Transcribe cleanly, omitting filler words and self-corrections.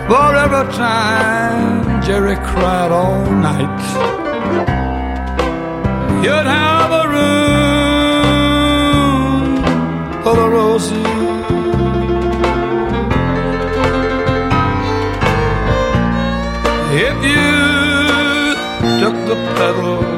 For every time Jerry cried all night, you'd have a room full of roses. If you took the pedal